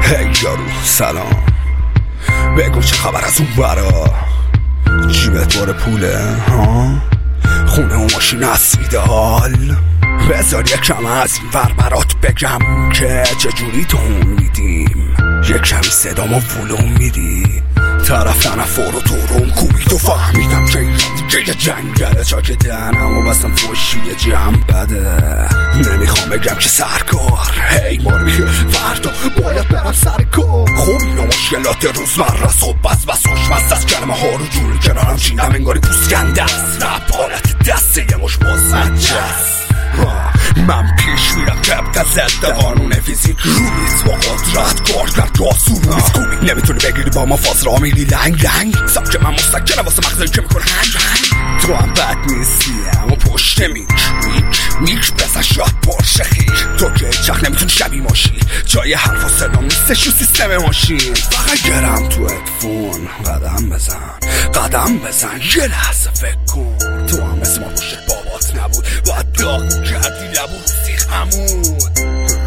هی یارو سلام، بگو چه خبر از اون برا؟ جیبت بار پوله ها؟ خونه و ماشین ایدال؟ بذار یکم از این ور برات بگم که چجوری تو میدیم، یک کمی صدامو ولوم میدی، طرف تنفر و تورم کوبی تو فهمیدم که دیگه جنگله، چاک دهنم و بستم فوشی جمع بده. نمیخوام بگم که سرکار هی ماری فردا باید برم سر کار. خب اینا مشکلات روزمره است، خب بس خوشمزه است، کلمه ها رو جوری کنارم چیدم انگاری پوسکنده است، رپ حالت دسته یه مش بازمجه است. من پیش میرم طبق ضد قانون فیزیک، رویز با قدرت کارگر تو آسون نیست کوبی، نمیتونی بگیری با ما فاصله میری لنگ سبک من مستقله واسه مغزایی که میکنه هنگ. تو هم بد نیستی اما پشت میک بزن شاد پرشه خیر، تو که چخ نمیتونی شبیه ماشی، جای حرف و صدا نیستش و سیستم ماشین. فقط گرم تو ادفون قدم بزن یه لحظه فکر کن، تو هم مثل ما پشت بابات نبود، باید داغ کردی لبو سیخ عمود.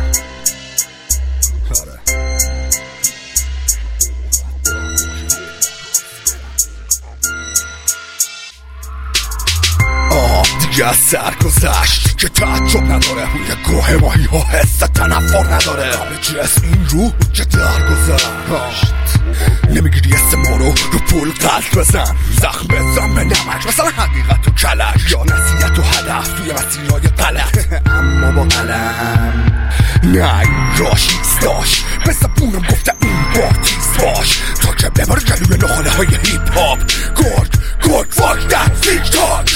دیگه از سر گذشت که تعجب نداره، روی گوه ماهی ها حس تنفر نداره، همه جسم این روح که در گذشت. نمیگیری اسم ما رو پول قلب بزن، زخم بزن به نمک، مثلا حقیقت و کلک یا نصیحت و هدف توی مسیرهای غلط. اما با قلم نه این راشیست داشت، به زبونم گفته این بارتیست باش، تا که ببار جلوی نخاله های هیپ هاپ. گرگ فاک در تیک تاک،